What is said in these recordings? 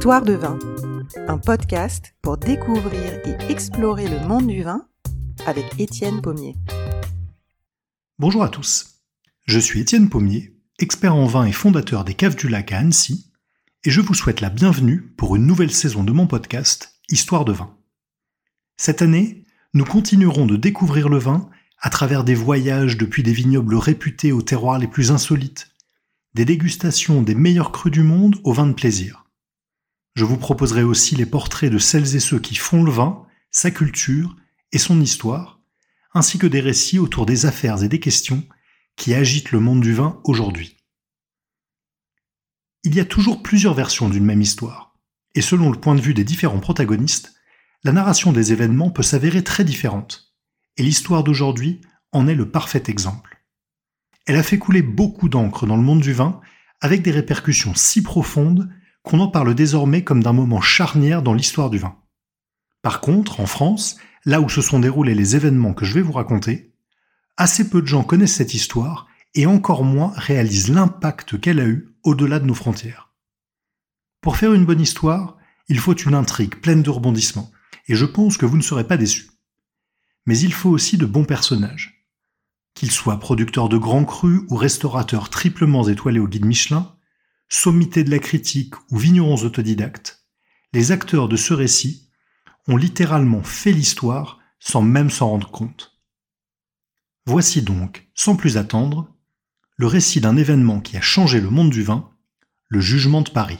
Histoire de vin, un podcast pour découvrir et explorer le monde du vin avec Étienne Pommier. Bonjour à tous, je suis Étienne Pommier, expert en vin et fondateur des Caves du Lac à Annecy, et je vous souhaite la bienvenue pour une nouvelle saison de mon podcast Histoire de vin. Cette année, nous continuerons de découvrir le vin à travers des voyages depuis des vignobles réputés aux terroirs les plus insolites, des dégustations des meilleurs crus du monde aux vins de plaisir. Je vous proposerai aussi les portraits de celles et ceux qui font le vin, sa culture et son histoire, ainsi que des récits autour des affaires et des questions qui agitent le monde du vin aujourd'hui. Il y a toujours plusieurs versions d'une même histoire, et selon le point de vue des différents protagonistes, la narration des événements peut s'avérer très différente, et l'histoire d'aujourd'hui en est le parfait exemple. Elle a fait couler beaucoup d'encre dans le monde du vin, avec des répercussions si profondes qu'on en parle désormais comme d'un moment charnière dans l'histoire du vin. Par contre, en France, là où se sont déroulés les événements que je vais vous raconter, assez peu de gens connaissent cette histoire et encore moins réalisent l'impact qu'elle a eu au-delà de nos frontières. Pour faire une bonne histoire, il faut une intrigue pleine de rebondissements, et je pense que vous ne serez pas déçus. Mais il faut aussi de bons personnages. Qu'ils soient producteurs de grands crus ou restaurateurs triplement étoilés au guide Michelin, sommités de la critique ou vignerons autodidactes, les acteurs de ce récit ont littéralement fait l'histoire sans même s'en rendre compte. Voici donc, sans plus attendre, le récit d'un événement qui a changé le monde du vin, le Jugement de Paris.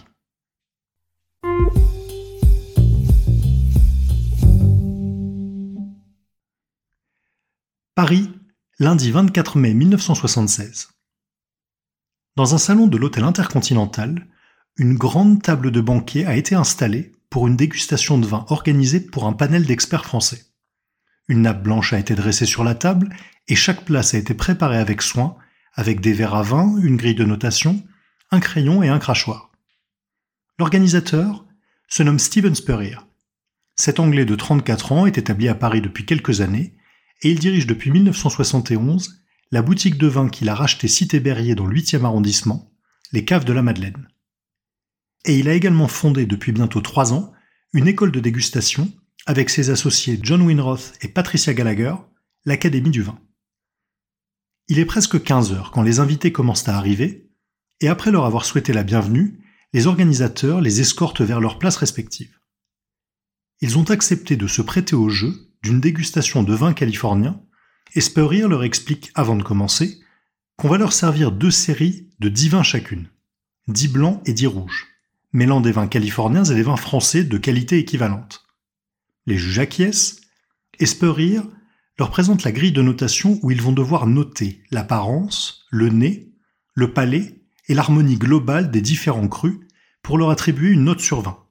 Paris, lundi 24 mai 1976. Dans un salon de l'hôtel Intercontinental, une grande table de banquet a été installée pour une dégustation de vin organisée pour un panel d'experts français. Une nappe blanche a été dressée sur la table et chaque place a été préparée avec soin, avec des verres à vin, une grille de notation, un crayon et un crachoir. L'organisateur se nomme Steven Spurrier. Cet Anglais de 34 ans est établi à Paris depuis quelques années et il dirige depuis 1971 la boutique de vin qu'il a rachetée Cité Berrier dans le 8e arrondissement, les Caves de la Madeleine. Et il a également fondé depuis bientôt 3 ans une école de dégustation avec ses associés John Winroth et Patricia Gallagher, l'Académie du vin. Il est presque 15 heures quand les invités commencent à arriver, et après leur avoir souhaité la bienvenue, les organisateurs les escortent vers leurs places respectives. Ils ont accepté de se prêter au jeu d'une dégustation de vin californien, et Spurrier leur explique, avant de commencer, qu'on va leur servir 2 séries de 10 vins chacune, 10 blancs et 10 rouges, mêlant des vins californiens et des vins français de qualité équivalente. Les juges acquiescent, et Spurrier leur présente la grille de notation où ils vont devoir noter l'apparence, le nez, le palais et l'harmonie globale des différents crus pour leur attribuer une note sur 20.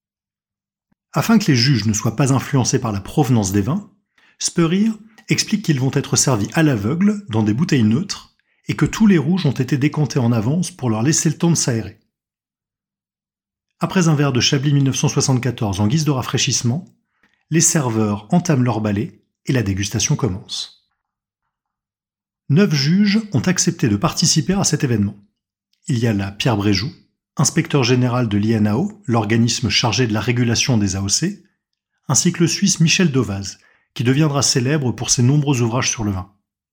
Afin que les juges ne soient pas influencés par la provenance des vins, Spurrier explique qu'ils vont être servis à l'aveugle dans des bouteilles neutres et que tous les rouges ont été décantés en avance pour leur laisser le temps de s'aérer. Après un verre de Chablis 1974 en guise de rafraîchissement, les serveurs entament leur balai et la dégustation commence. 9 juges ont accepté de participer à cet événement. Il y a là Pierre Bréjoux, inspecteur général de l'INAO, l'organisme chargé de la régulation des AOC, ainsi que le Suisse Michel Dauvaz, qui deviendra célèbre pour ses nombreux ouvrages sur le vin.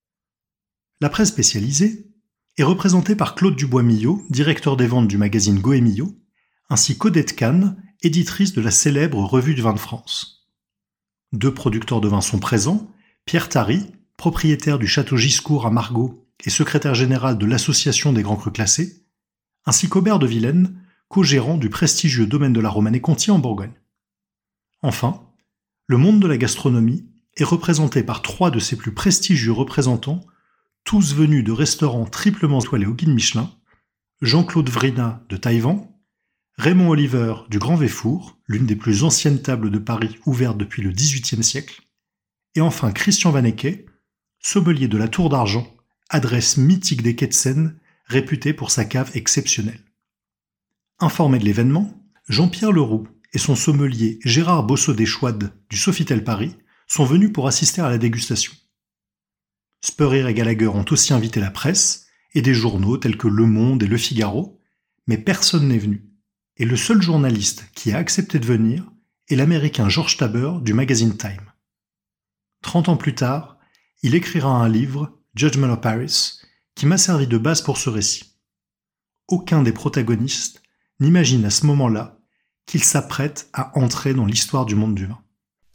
La presse spécialisée est représentée par Claude Dubois-Millot, directeur des ventes du magazine Goemio, ainsi qu'Odette Kahn, éditrice de la célèbre Revue du vin de France. 2 producteurs de vin sont présents, Pierre Tary, propriétaire du château Giscourt à Margaux et secrétaire général de l'Association des Grands Crus Classés, ainsi qu'Aubert de Vilaine, co-gérant du prestigieux domaine de la Romanée-Conti en Bourgogne. Enfin, le monde de la gastronomie est représenté par 3 de ses plus prestigieux représentants, tous venus de restaurants triplement étoilés au guide Michelin, Jean-Claude Vrina de Taïwan, Raymond Oliver du Grand Véfour, l'une des plus anciennes tables de Paris ouvertes depuis le XVIIIe siècle, et enfin Christian Vanecke, sommelier de la Tour d'Argent, adresse mythique des quais de Seine, réputée pour sa cave exceptionnelle. Informé de l'événement, Jean-Pierre Leroux et son sommelier Gérard Bossot-Deschouade du Sofitel Paris sont venus pour assister à la dégustation. Spurrier et Gallagher ont aussi invité la presse et des journaux tels que Le Monde et Le Figaro, mais personne n'est venu. Et le seul journaliste qui a accepté de venir est l'américain George Taber du magazine Time. 30 ans plus tard, il écrira un livre, Judgment of Paris, qui m'a servi de base pour ce récit. Aucun des protagonistes n'imagine à ce moment-là qu'il s'apprête à entrer dans l'histoire du monde du vin.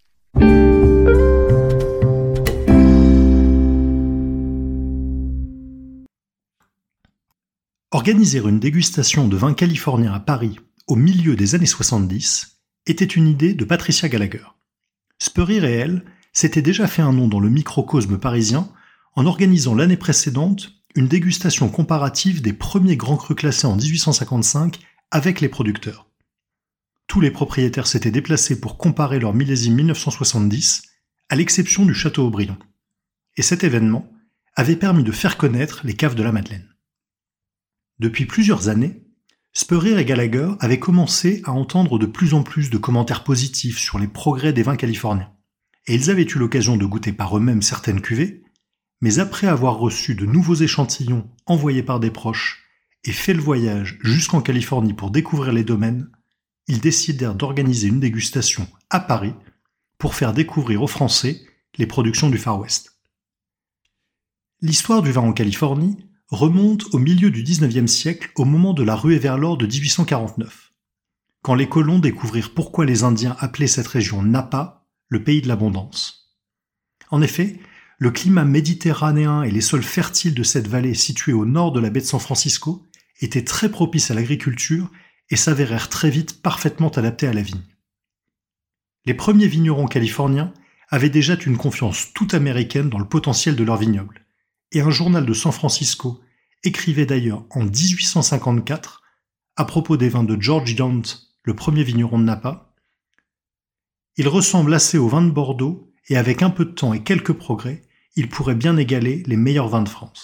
Organiser une dégustation de vin californien à Paris au milieu des années 70 était une idée de Patricia Gallagher. Spurrier et elle s'étaient déjà fait un nom dans le microcosme parisien en organisant l'année précédente une dégustation comparative des premiers grands crus classés en 1855 avec les producteurs. Tous les propriétaires s'étaient déplacés pour comparer leur millésime 1970, à l'exception du Château Haut-Brion. Et cet événement avait permis de faire connaître les caves de la Madeleine. Depuis plusieurs années, Spurrier et Gallagher avaient commencé à entendre de plus en plus de commentaires positifs sur les progrès des vins californiens. Et ils avaient eu l'occasion de goûter par eux-mêmes certaines cuvées, mais après avoir reçu de nouveaux échantillons envoyés par des proches et fait le voyage jusqu'en Californie pour découvrir les domaines, ils décidèrent d'organiser une dégustation à Paris pour faire découvrir aux Français les productions du Far West. L'histoire du vin en Californie remonte au milieu du XIXe siècle au moment de la ruée vers l'or de 1849, quand les colons découvrirent pourquoi les Indiens appelaient cette région Napa, le pays de l'abondance. En effet, le climat méditerranéen et les sols fertiles de cette vallée située au nord de la baie de San Francisco étaient très propices à l'agriculture et s'avérèrent très vite parfaitement adaptés à la vigne. Les premiers vignerons californiens avaient déjà une confiance toute américaine dans le potentiel de leurs vignobles, et un journal de San Francisco écrivait d'ailleurs en 1854, à propos des vins de George Yount, le premier vigneron de Napa, « Il ressemble assez aux vins de Bordeaux, et avec un peu de temps et quelques progrès, il pourrait bien égaler les meilleurs vins de France. »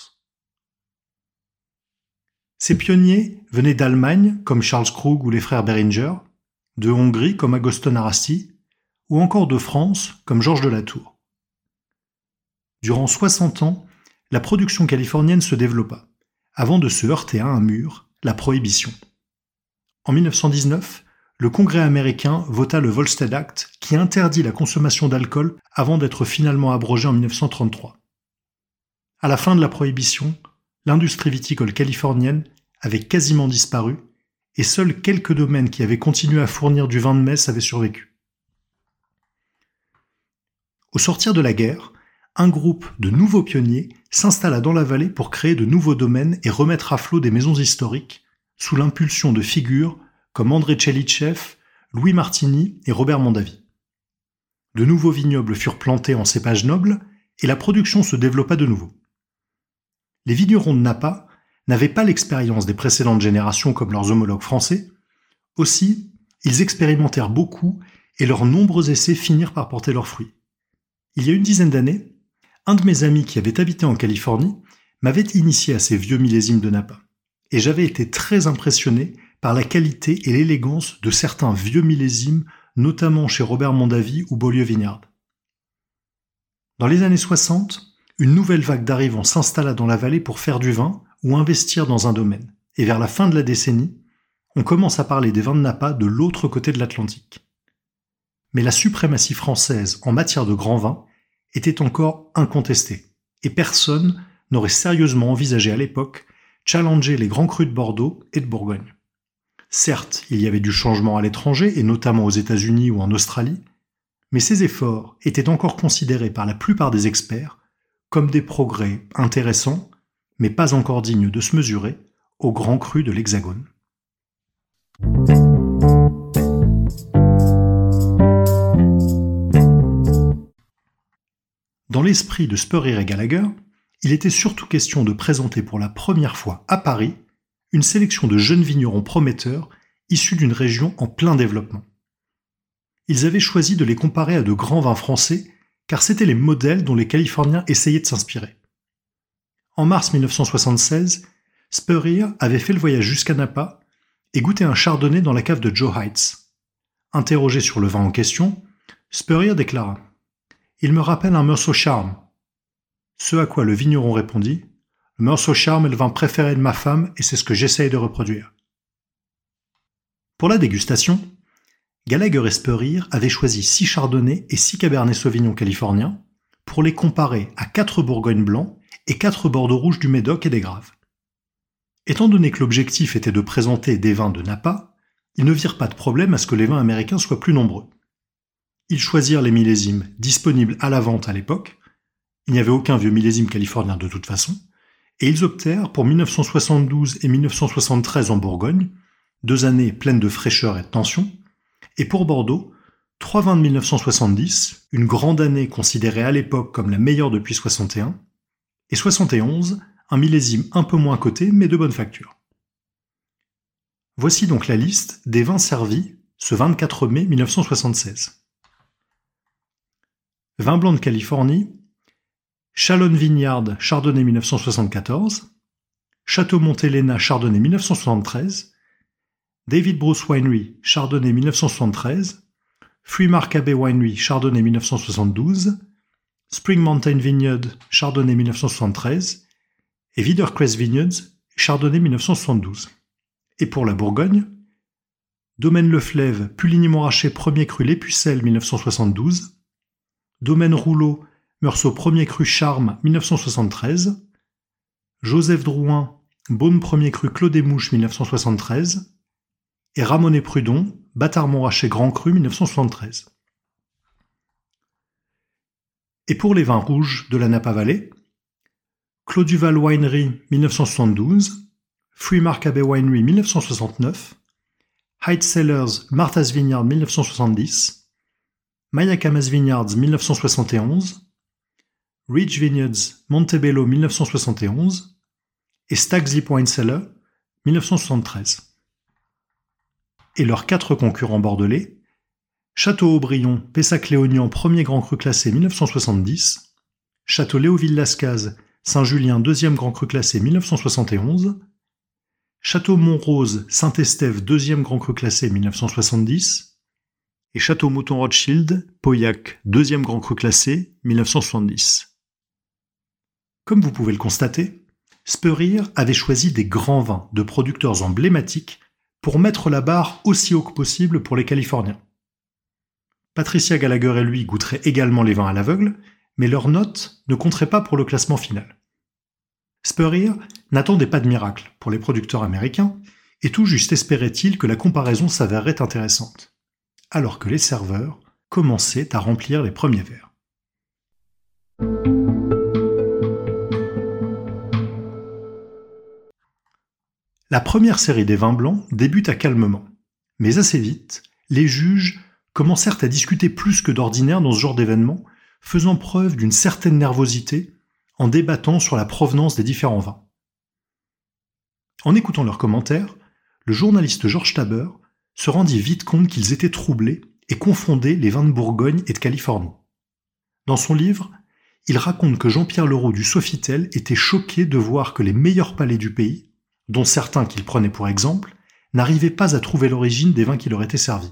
Ces pionniers venaient d'Allemagne, comme Charles Krug ou les frères Beringer, de Hongrie, comme Agoston Arasti, ou encore de France, comme Georges de Latour. Durant 60 ans, la production californienne se développa, avant de se heurter à un mur, la prohibition. En 1919, le Congrès américain vota le Volstead Act qui interdit la consommation d'alcool avant d'être finalement abrogé en 1933. À la fin de la prohibition, l'industrie viticole californienne avait quasiment disparu et seuls quelques domaines qui avaient continué à fournir du vin de messe avaient survécu. Au sortir de la guerre, un groupe de nouveaux pionniers s'installa dans la vallée pour créer de nouveaux domaines et remettre à flot des maisons historiques sous l'impulsion de figures comme André Tchelitchev, Louis Martini et Robert Mondavi. De nouveaux vignobles furent plantés en cépages nobles et la production se développa de nouveau. Les vignerons de Napa n'avaient pas l'expérience des précédentes générations comme leurs homologues français, aussi ils expérimentèrent beaucoup et leurs nombreux essais finirent par porter leurs fruits. Il y a une dizaine d'années, un de mes amis qui avait habité en Californie m'avait initié à ces vieux millésimes de Napa, et j'avais été très impressionné par la qualité et l'élégance de certains vieux millésimes, notamment chez Robert Mondavi ou Beaulieu Vineyard. Dans les années 60, une nouvelle vague d'arrivants s'installa dans la vallée pour faire du vin ou investir dans un domaine, et vers la fin de la décennie, on commence à parler des vins de Napa de l'autre côté de l'Atlantique. Mais la suprématie française en matière de grands vins était encore incontestée, et personne n'aurait sérieusement envisagé à l'époque challenger les grands crus de Bordeaux et de Bourgogne. Certes, il y avait du changement à l'étranger, et notamment aux États-Unis ou en Australie, mais ces efforts étaient encore considérés par la plupart des experts comme des progrès intéressants, mais pas encore dignes de se mesurer aux grands crus de l'Hexagone. Dans l'esprit de Spurrier et Gallagher, il était surtout question de présenter pour la première fois à Paris une sélection de jeunes vignerons prometteurs issus d'une région en plein développement. Ils avaient choisi de les comparer à de grands vins français car c'étaient les modèles dont les Californiens essayaient de s'inspirer. En mars 1976, Spurrier avait fait le voyage jusqu'à Napa et goûté un chardonnay dans la cave de Joe Heights. Interrogé sur le vin en question, Spurrier déclara « Il me rappelle un Meursault Charme ». Ce à quoi le vigneron répondit « Le Meursault Charme est le vin préféré de ma femme et c'est ce que j'essaye de reproduire ». Pour la dégustation, Gallagher et Spurrier avaient choisi 6 chardonnays et 6 cabernet sauvignon californiens pour les comparer à 4 bourgognes blancs et 4 bordeaux rouges du Médoc et des Graves. Étant donné que l'objectif était de présenter des vins de Napa, ils ne virent pas de problème à ce que les vins américains soient plus nombreux. Ils choisirent les millésimes disponibles à la vente à l'époque, il n'y avait aucun vieux millésime californien de toute façon, et ils optèrent pour 1972 et 1973 en Bourgogne, 2 années pleines de fraîcheur et de tension, et pour Bordeaux, 3 vins de 1970, une grande année considérée à l'époque comme la meilleure depuis 61, et 71, un millésime un peu moins coté mais de bonne facture. Voici donc la liste des vins servis ce 24 mai 1976. Vin blanc de Californie, Chalon Vineyard Chardonnay 1974, Château Montelena Chardonnay 1973, David Bruce Winery Chardonnay 1973, Freemark Abbey Winery Chardonnay 1972, Spring Mountain Vineyard Chardonnay 1973 et Vidercrest Vineyards Chardonnay 1972. Et pour la Bourgogne, Domaine Le Fleuve Puligny-Montrachet Premier Cru Les Pucelles 1972, Domaine Rouleau Meursault Premier Cru Charme 1973, Joseph Drouin Beaune Premier Cru Clos des Mouches 1973 et Ramonet Prudon Bâtard Montrachet Grand Cru 1973. Et pour les vins rouges de la Napa Valley, Clos Duval Winery 1972, Freemark Abbey Winery 1969, Hyde Cellars Martha's Vineyard 1970, Mayacamas Vineyards 1971, Ridge Vineyards Montebello 1971 et Stag's Leap Wine Cellar 1973. Et leurs 4 concurrents bordelais, Château-Aubryon Pessac-Léognan Premier Grand Cru classé 1970, Château Léoville-Lascaz Saint-Julien Deuxième Grand Cru classé 1971, Château Montrose Saint-Estève Deuxième Grand Cru classé 1970 et Château Mouton Rothschild Pauillac Deuxième Grand Cru classé 1970. Comme vous pouvez le constater, Spurrier avait choisi des grands vins de producteurs emblématiques pour mettre la barre aussi haut que possible pour les Californiens. Patricia Gallagher et lui goûteraient également les vins à l'aveugle, mais leurs notes ne compteraient pas pour le classement final. Spurrier n'attendait pas de miracle pour les producteurs américains, et tout juste espérait-il que la comparaison s'avérerait intéressante, alors que les serveurs commençaient à remplir les premiers verres. La première série des vins blancs débuta calmement, mais assez vite, les juges commencèrent à discuter plus que d'ordinaire dans ce genre d'événement, faisant preuve d'une certaine nervosité en débattant sur la provenance des différents vins. En écoutant leurs commentaires, le journaliste George Taber se rendit vite compte qu'ils étaient troublés et confondaient les vins de Bourgogne et de Californie. Dans son livre, il raconte que Jean-Pierre Leroux du Sofitel était choqué de voir que les meilleurs palais du pays, dont certains qu'il prenait pour exemple, n'arrivaient pas à trouver l'origine des vins qui leur étaient servis.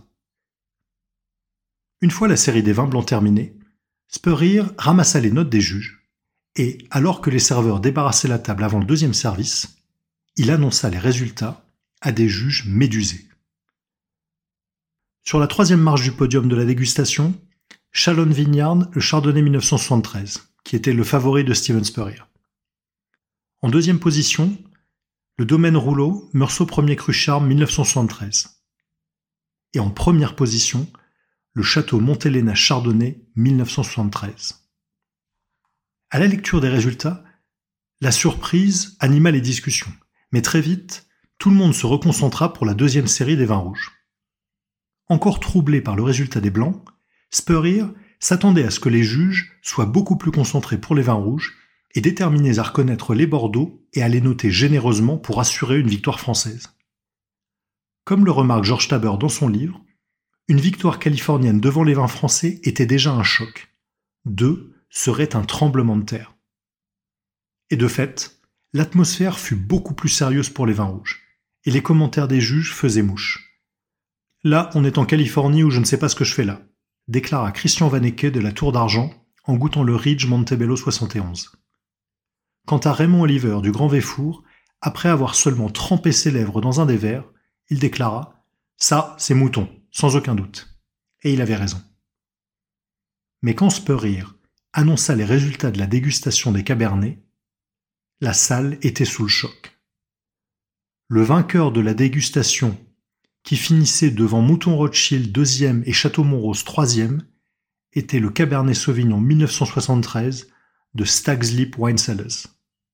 Une fois la série des vins blancs terminée, Spurrier ramassa les notes des juges, et alors que les serveurs débarrassaient la table avant le deuxième service, il annonça les résultats à des juges médusés. Sur la 3e marche du podium de la dégustation, Chalon Vineyard, le Chardonnay 1973, qui était le favori de Steven Spurrier. En 2e position, le Domaine Rouleau, Meursault Premier Cru Charme 1973. Et en 1re position, le Château Montelena Chardonnay 1973. À la lecture des résultats, la surprise anima les discussions, mais très vite, tout le monde se reconcentra pour la 2e série des vins rouges. Encore troublé par le résultat des blancs, Spurrier s'attendait à ce que les juges soient beaucoup plus concentrés pour les vins rouges et déterminés à reconnaître les Bordeaux et à les noter généreusement pour assurer une victoire française. Comme le remarque George Taber dans son livre, une victoire californienne devant les vins français était déjà un choc. 2 serait un tremblement de terre. Et de fait, l'atmosphère fut beaucoup plus sérieuse pour les vins rouges, et les commentaires des juges faisaient mouche. Là, on est en Californie où je ne sais pas ce que je fais là, déclara Christian Vanecke de la Tour d'Argent en goûtant le Ridge Montebello 71. Quant à Raymond Oliver du Grand Véfour, après avoir seulement trempé ses lèvres dans un des verres, il déclara « Ça, c'est mouton, sans aucun doute. Et il avait raison. Mais quand Spurrier annonça les résultats de la dégustation des Cabernets, la salle était sous le choc. Le vainqueur de la dégustation, qui finissait devant Mouton Rothschild 2e et Château Montrose 3e, était le Cabernet Sauvignon 1973 de Stag's Leap Wine Cellars.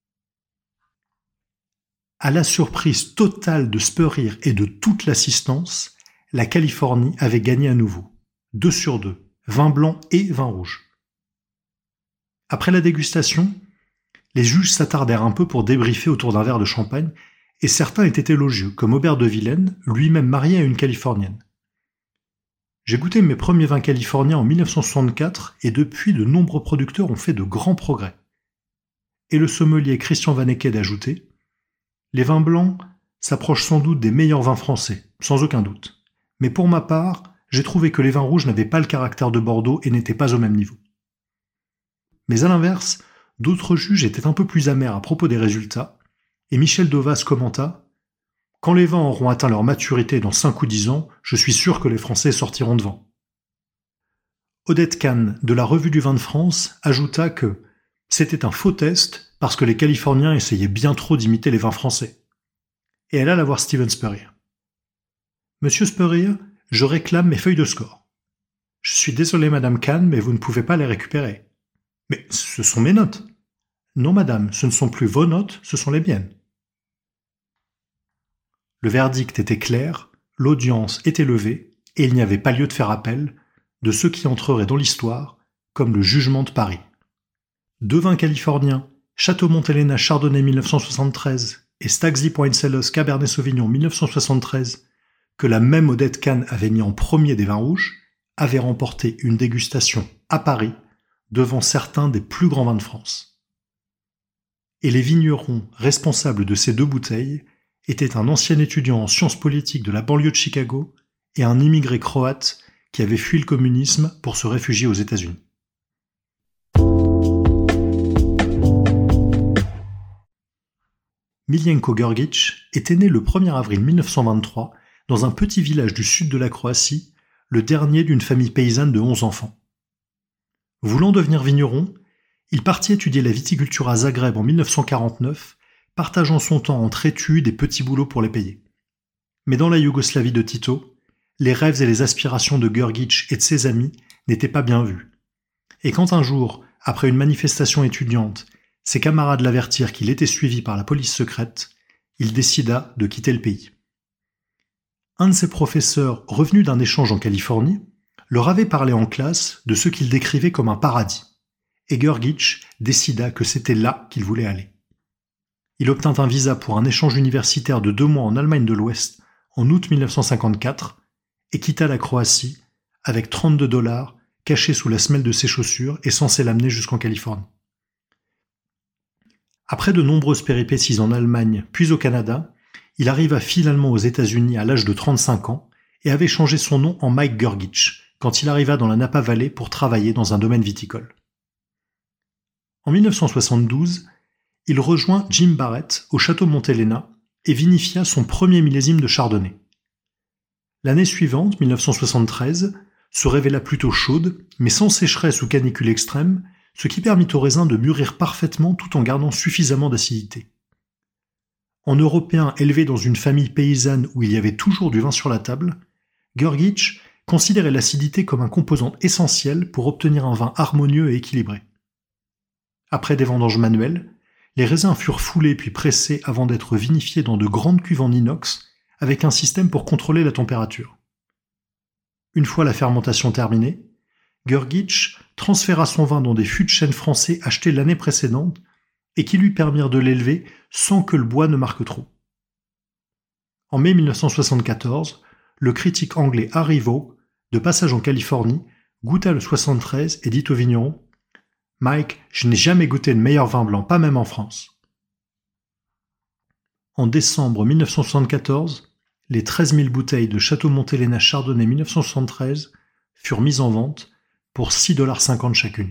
À la surprise totale de Spurrier et de toute l'assistance, la Californie avait gagné à nouveau, 2 sur 2, vin blanc et vin rouge. Après la dégustation, les juges s'attardèrent un peu pour débriefer autour d'un verre de champagne, et certains étaient élogieux, comme Aubert de Villaine, lui-même marié à une Californienne. J'ai goûté mes premiers vins californiens en 1964, et depuis, de nombreux producteurs ont fait de grands progrès. Et le sommelier Christian Van Ecke d'ajouter: les vins blancs s'approchent sans doute des meilleurs vins français, sans aucun doute. Mais pour ma part, j'ai trouvé que les vins rouges n'avaient pas le caractère de Bordeaux et n'étaient pas au même niveau. Mais à l'inverse, d'autres juges étaient un peu plus amers à propos des résultats, et Michel Dauvas commenta: quand les vins auront atteint leur maturité dans 5 ou 10 ans, je suis sûr que les Français sortiront devant. Odette Kahn, de la Revue du vin de France, ajouta que c'était un faux test parce que les Californiens essayaient bien trop d'imiter les vins français. Et elle alla voir Steven Spurrier. Monsieur Spurrier, je réclame mes feuilles de score. Je suis désolé, Madame Kahn, mais vous ne pouvez pas les récupérer. Mais ce sont mes notes. Non, madame, ce ne sont plus vos notes, ce sont les miennes. Le verdict était clair, l'audience était levée, et il n'y avait pas lieu de faire appel, de ce qui entrerait dans l'histoire comme le jugement de Paris. 2 vins californiens, Château Montelena Chardonnay 1973 et Stag's Leap Wine Cellars Cabernet Sauvignon 1973, que la même Odette Kahn avait mis en premier des vins rouges, avaient remporté une dégustation à Paris devant certains des plus grands vins de France. Et les vignerons responsables de ces 2 bouteilles étaient un ancien étudiant en sciences politiques de la banlieue de Chicago et un immigré croate qui avait fui le communisme pour se réfugier aux États-Unis. Miljenko Grgić était né le 1er avril 1923 dans un petit village du sud de la Croatie, le dernier d'une famille paysanne de 11 enfants. Voulant devenir vigneron, il partit étudier la viticulture à Zagreb en 1949, partageant son temps entre études et petits boulots pour les payer. Mais dans la Yougoslavie de Tito, les rêves et les aspirations de Grgić et de ses amis n'étaient pas bien vus. Et quand un jour, après une manifestation étudiante, ses camarades l'avertirent qu'il était suivi par la police secrète, il décida de quitter le pays. Un de ses professeurs, revenu d'un échange en Californie, leur avait parlé en classe de ce qu'il décrivait comme un paradis, et Grgić décida que c'était là qu'il voulait aller. Il obtint un visa pour un échange universitaire de 2 mois en Allemagne de l'Ouest en août 1954 et quitta la Croatie avec $32 cachés sous la semelle de ses chaussures et censés l'amener jusqu'en Californie. Après de nombreuses péripéties en Allemagne puis au Canada, il arriva finalement aux États-Unis à l'âge de 35 ans et avait changé son nom en Mike Grgić quand il arriva dans la Napa Valley pour travailler dans un domaine viticole. En 1972, il rejoint Jim Barrett au Château Montelena et vinifia son premier millésime de Chardonnay. L'année suivante, 1973, se révéla plutôt chaude, mais sans sécheresse ou canicule extrême, ce qui permit au raisin de mûrir parfaitement tout en gardant suffisamment d'acidité. En Européen élevé dans une famille paysanne où il y avait toujours du vin sur la table, Grgić considérait l'acidité comme un composant essentiel pour obtenir un vin harmonieux et équilibré. Après des vendanges manuelles, les raisins furent foulés puis pressés avant d'être vinifiés dans de grandes cuves en inox avec un système pour contrôler la température. Une fois la fermentation terminée, Grgić transféra son vin dans des fûts de chêne français achetés l'année précédente et qui lui permirent de l'élever sans que le bois ne marque trop. En mai 1974, le critique anglais Harry Vaux, de passage en Californie, goûta le 73 et dit au vigneron: « Mike, je n'ai jamais goûté de meilleur vin blanc, pas même en France. » En décembre 1974, les 13 000 bouteilles de Château Montelena Chardonnay 1973 furent mises en vente pour $6,50 chacune.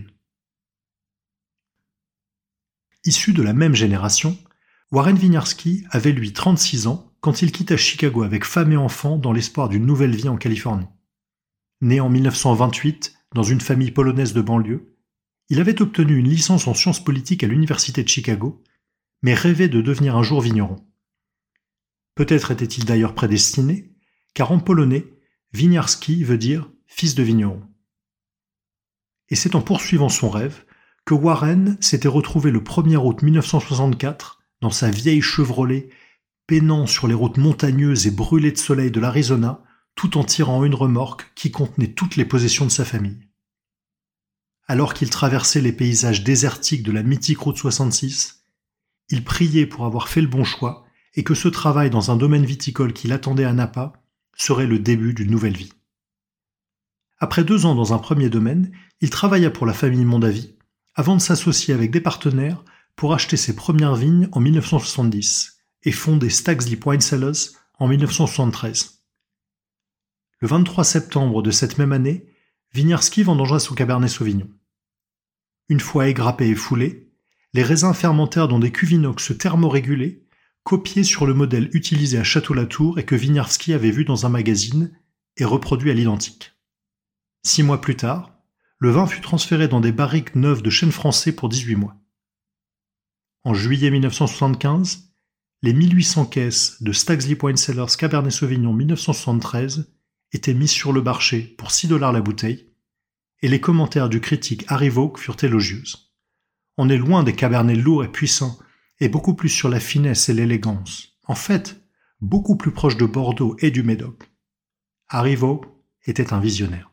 Issu de la même génération, Warren Winiarski avait lui 36 ans quand il quitta Chicago avec femme et enfants dans l'espoir d'une nouvelle vie en Californie. Né en 1928 dans une famille polonaise de banlieue, il avait obtenu une licence en sciences politiques à l'université de Chicago, mais rêvait de devenir un jour vigneron. Peut-être était-il d'ailleurs prédestiné, car en polonais, Winiarski veut dire « fils de vigneron ». Et c'est en poursuivant son rêve que Warren s'était retrouvé le 1er août 1964 dans sa vieille Chevrolet, peinant sur les routes montagneuses et brûlées de soleil de l'Arizona, tout en tirant une remorque qui contenait toutes les possessions de sa famille. Alors qu'il traversait les paysages désertiques de la mythique route 66, il priait pour avoir fait le bon choix et que ce travail dans un domaine viticole qui l'attendait à Napa serait le début d'une nouvelle vie. Après 2 ans dans un premier domaine, il travailla pour la famille Mondavi avant de s'associer avec des partenaires pour acheter ses premières vignes en 1970 et fonder Stag's Leap Wine Cellars en 1973. Le 23 septembre de cette même année, Winiarski vendangea son Cabernet Sauvignon. Une fois égrappés et foulés, les raisins fermentèrent dans des cuves inox thermorégulées, copiés sur le modèle utilisé à Château-Latour et que Winiarski avait vu dans un magazine et reproduit à l'identique. 6 mois plus tard, le vin fut transféré dans des barriques neuves de chêne français pour 18 mois. En juillet 1975, les 1800 caisses de Stag's Leap Wine Cellars Cabernet Sauvignon 1973 étaient mises sur le marché pour $6 la bouteille, et les commentaires du critique Harry Vaux furent élogieux. On est loin des cabernets lourds et puissants, et beaucoup plus sur la finesse et l'élégance. En fait, beaucoup plus proche de Bordeaux et du Médoc. Harry Vaux était un visionnaire.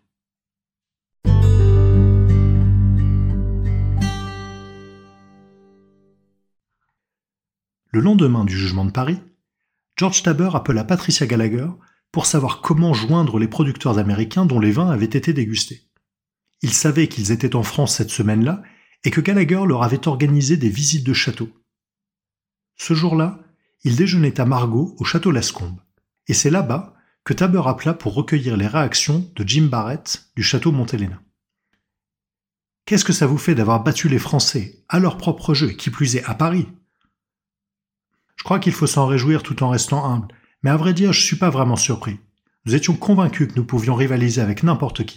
Le lendemain du jugement de Paris, George Taber appela Patricia Gallagher pour savoir comment joindre les producteurs américains dont les vins avaient été dégustés. Il savait qu'ils étaient en France cette semaine-là et que Gallagher leur avait organisé des visites de château. Ce jour-là, il déjeunait à Margaux au château Lascombe, et c'est là-bas que Taber appela pour recueillir les réactions de Jim Barrett du château Montélénin. « Qu'est-ce que ça vous fait d'avoir battu les Français à leur propre jeu, qui plus est à Paris ? Je crois qu'il faut s'en réjouir tout en restant humble, mais à vrai dire, je ne suis pas vraiment surpris. Nous étions convaincus que nous pouvions rivaliser avec n'importe qui. »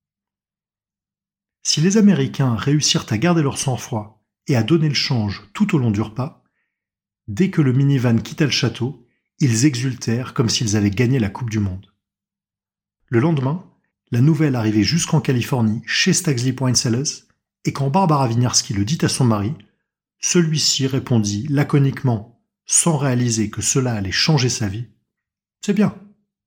Si les Américains réussirent à garder leur sang-froid et à donner le change tout au long du repas, dès que le minivan quitta le château, ils exultèrent comme s'ils avaient gagné la Coupe du Monde. Le lendemain, la nouvelle arrivait jusqu'en Californie, chez Stag's Leap Wine Cellars, et quand Barbara Winiarski le dit à son mari, celui-ci répondit laconiquement, sans réaliser que cela allait changer sa vie, « C'est bien ».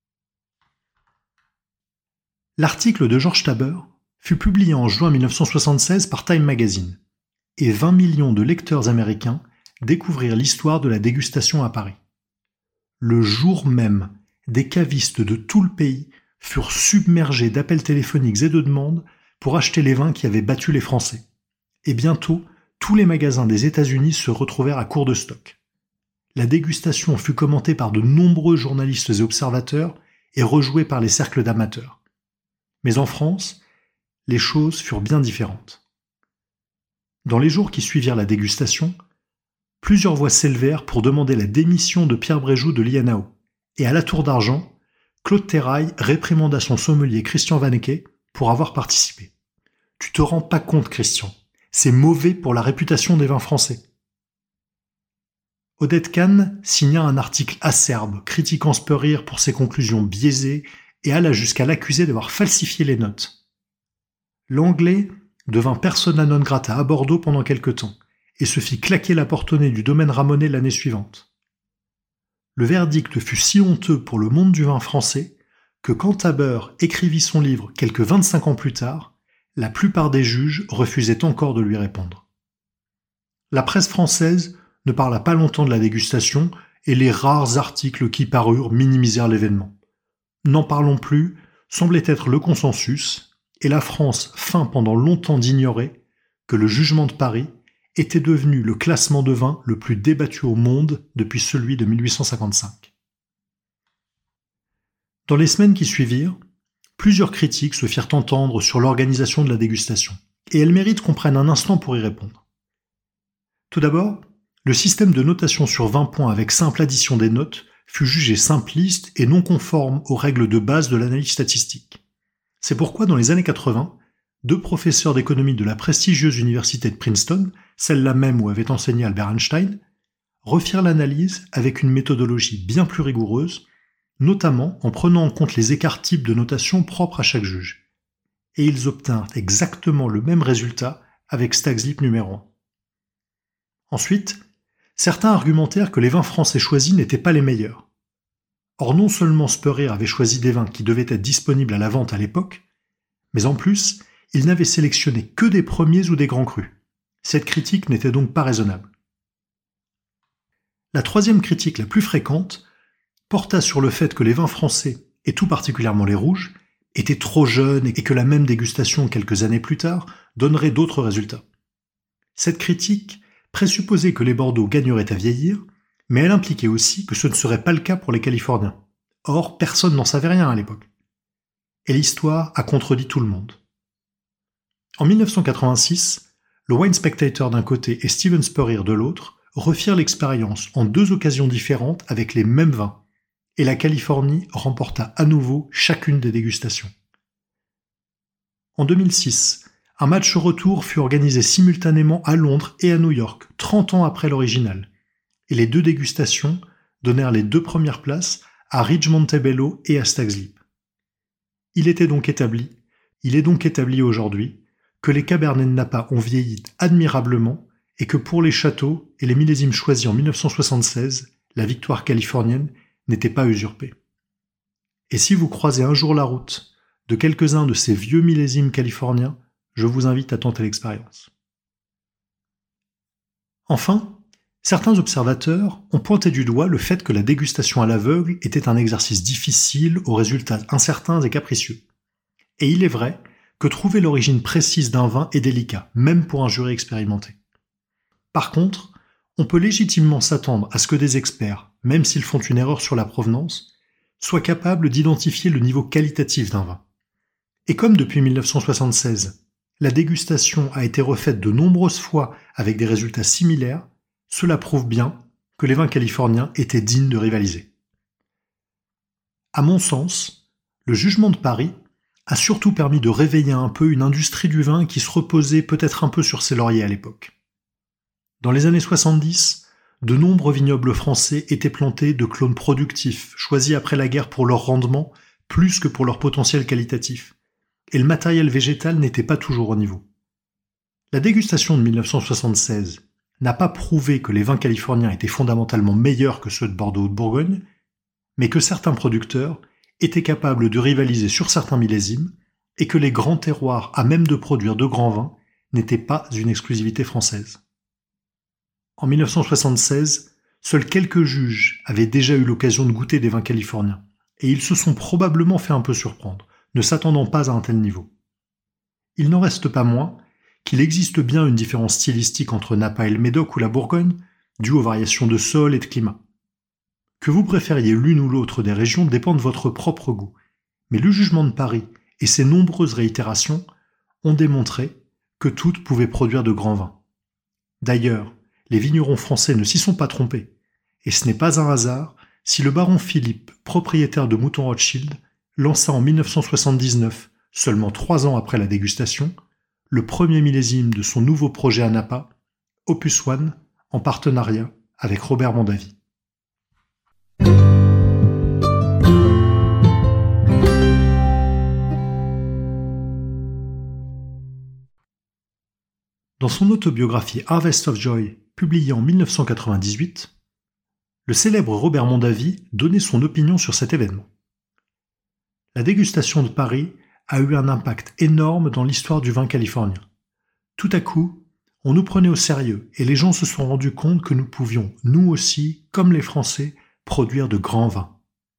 L'article de George Taber fut publié en juin 1976 par Time Magazine, et 20 millions de lecteurs américains découvrirent l'histoire de la dégustation à Paris. Le jour même, des cavistes de tout le pays furent submergés d'appels téléphoniques et de demandes pour acheter les vins qui avaient battu les Français. Et bientôt, tous les magasins des États-Unis se retrouvèrent à court de stock. La dégustation fut commentée par de nombreux journalistes et observateurs et rejouée par les cercles d'amateurs. Mais en France, les choses furent bien différentes. Dans les jours qui suivirent la dégustation, plusieurs voix s'élevèrent pour demander la démission de Pierre Bréjou de l'INAO, et à la Tour d'Argent, Claude Terrail réprimanda son sommelier Christian Vannequet pour avoir participé. « Tu te rends pas compte, Christian, c'est mauvais pour la réputation des vins français. » Odette Kahn signa un article acerbe critiquant Spurrier pour ses conclusions biaisées et alla jusqu'à l'accuser d'avoir falsifié les notes. L'Anglais devint persona non grata à Bordeaux pendant quelque temps et se fit claquer la porte au nez du domaine Ramonet l'année suivante. Le verdict fut si honteux pour le monde du vin français que quand Taber écrivit son livre quelques 25 ans plus tard, la plupart des juges refusaient encore de lui répondre. La presse française ne parla pas longtemps de la dégustation et les rares articles qui parurent minimisèrent l'événement. N'en parlons plus semblait être le consensus, et la France feint pendant longtemps d'ignorer que le jugement de Paris était devenu le classement de vin le plus débattu au monde depuis celui de 1855. Dans les semaines qui suivirent, plusieurs critiques se firent entendre sur l'organisation de la dégustation, et elles méritent qu'on prenne un instant pour y répondre. Tout d'abord, le système de notation sur 20 points avec simple addition des notes fut jugé simpliste et non conforme aux règles de base de l'analyse statistique. C'est pourquoi dans les années 80, 2 professeurs d'économie de la prestigieuse université de Princeton, celle-là même où avait enseigné Albert Einstein, refirent l'analyse avec une méthodologie bien plus rigoureuse, notamment en prenant en compte les écarts types de notation propres à chaque juge. Et ils obtinrent exactement le même résultat avec Stag Leap numéro 1. Ensuite, certains argumentèrent que les vins français choisis n'étaient pas les meilleurs. Or non seulement Spurrier avait choisi des vins qui devaient être disponibles à la vente à l'époque, mais en plus, il n'avait sélectionné que des premiers ou des grands crus. Cette critique n'était donc pas raisonnable. La troisième critique la plus fréquente porta sur le fait que les vins français, et tout particulièrement les rouges, étaient trop jeunes et que la même dégustation quelques années plus tard donnerait d'autres résultats. Cette critique présupposait que les Bordeaux gagneraient à vieillir, mais elle impliquait aussi que ce ne serait pas le cas pour les Californiens. Or, personne n'en savait rien à l'époque. Et l'histoire a contredit tout le monde. En 1986, le Wine Spectator d'un côté et Steven Spurrier de l'autre refirent l'expérience en 2 occasions différentes avec les mêmes vins, et la Californie remporta à nouveau chacune des dégustations. En 2006, un match retour fut organisé simultanément à Londres et à New York, 30 ans après l'original, et les 2 dégustations donnèrent les 2 premières places à Ridge Montebello et à Stag Leap. Il est donc établi aujourd'hui que les Cabernets de Napa ont vieilli admirablement et que pour les châteaux et les millésimes choisis en 1976, la victoire californienne n'était pas usurpée. Et si vous croisez un jour la route de quelques-uns de ces vieux millésimes californiens, je vous invite à tenter l'expérience. Enfin, certains observateurs ont pointé du doigt le fait que la dégustation à l'aveugle était un exercice difficile aux résultats incertains et capricieux. Et il est vrai que trouver l'origine précise d'un vin est délicat, même pour un jury expérimenté. Par contre, on peut légitimement s'attendre à ce que des experts, même s'ils font une erreur sur la provenance, soient capables d'identifier le niveau qualitatif d'un vin. Et comme depuis 1976, la dégustation a été refaite de nombreuses fois avec des résultats similaires, cela prouve bien que les vins californiens étaient dignes de rivaliser. À mon sens, le jugement de Paris a surtout permis de réveiller un peu une industrie du vin qui se reposait peut-être un peu sur ses lauriers à l'époque. Dans les années 70, de nombreux vignobles français étaient plantés de clones productifs, choisis après la guerre pour leur rendement plus que pour leur potentiel qualitatif, et le matériel végétal n'était pas toujours au niveau. La dégustation de 1976 n'a pas prouvé que les vins californiens étaient fondamentalement meilleurs que ceux de Bordeaux ou de Bourgogne, mais que certains producteurs étaient capables de rivaliser sur certains millésimes et que les grands terroirs à même de produire de grands vins n'étaient pas une exclusivité française. En 1976, seuls quelques juges avaient déjà eu l'occasion de goûter des vins californiens, et ils se sont probablement fait un peu surprendre, ne s'attendant pas à un tel niveau. Il n'en reste pas moins qu'il existe bien une différence stylistique entre Napa et le Médoc ou la Bourgogne, due aux variations de sol et de climat. Que vous préfériez l'une ou l'autre des régions dépend de votre propre goût, mais le jugement de Paris et ses nombreuses réitérations ont démontré que toutes pouvaient produire de grands vins. D'ailleurs, les vignerons français ne s'y sont pas trompés, et ce n'est pas un hasard si le baron Philippe, propriétaire de Mouton Rothschild, lança en 1979, seulement 3 ans après la dégustation, le premier millésime de son nouveau projet à Napa, Opus One, en partenariat avec Robert Mondavi. Dans son autobiographie Harvest of Joy, publiée en 1998, le célèbre Robert Mondavi donnait son opinion sur cet événement. La dégustation de Paris a eu un impact énorme dans l'histoire du vin californien. Tout à coup, on nous prenait au sérieux et les gens se sont rendus compte que nous pouvions, nous aussi, comme les Français, produire de grands vins.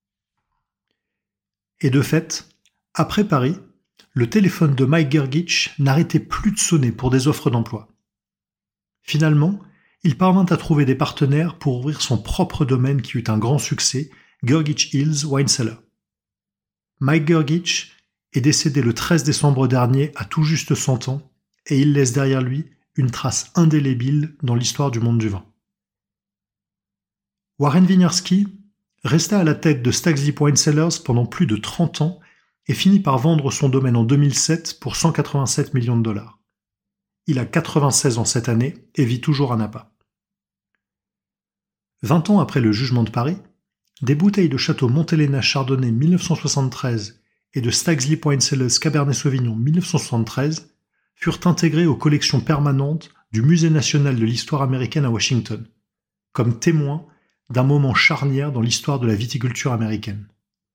Et de fait, après Paris, le téléphone de Mike Gergich n'arrêtait plus de sonner pour des offres d'emploi. Finalement, il parvint à trouver des partenaires pour ouvrir son propre domaine qui eut un grand succès, Gergich Hills Wine Cellar. Mike Gergich est décédé le 13 décembre dernier à tout juste 100 ans et il laisse derrière lui une trace indélébile dans l'histoire du monde du vin. Warren Winiarski, resta à la tête de Stag's Leap Wine Cellars pendant plus de 30 ans et finit par vendre son domaine en 2007 pour 187 millions de dollars. Il a 96 ans cette année et vit toujours à Napa. 20 ans après le jugement de Paris, des bouteilles de Château Montelena Chardonnay 1973 et de Stag's Leap Wine Cellars Cabernet Sauvignon 1973 furent intégrées aux collections permanentes du Musée national de l'histoire américaine à Washington, comme témoins d'un moment charnière dans l'histoire de la viticulture américaine.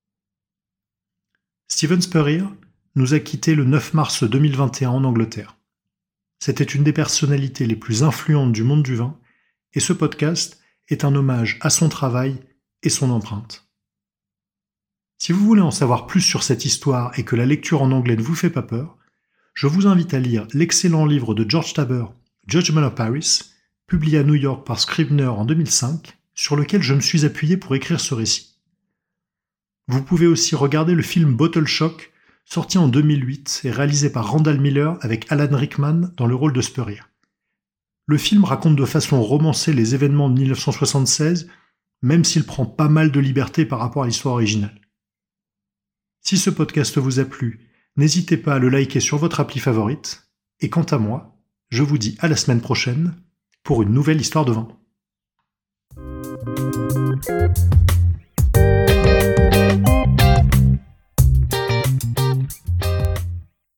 Steven Spurrier nous a quittés le 9 mars 2021 en Angleterre. C'était une des personnalités les plus influentes du monde du vin, et ce podcast est un hommage à son travail et son empreinte. Si vous voulez en savoir plus sur cette histoire et que la lecture en anglais ne vous fait pas peur, je vous invite à lire l'excellent livre de George Taber, Judgment of Paris, publié à New York par Scribner en 2005, sur lequel je me suis appuyé pour écrire ce récit. Vous pouvez aussi regarder le film Bottle Shock, sorti en 2008 et réalisé par Randall Miller avec Alan Rickman dans le rôle de Spurrier. Le film raconte de façon romancée les événements de 1976, même s'il prend pas mal de liberté par rapport à l'histoire originale. Si ce podcast vous a plu, n'hésitez pas à le liker sur votre appli favorite, et quant à moi, je vous dis à la semaine prochaine pour une nouvelle histoire de vin.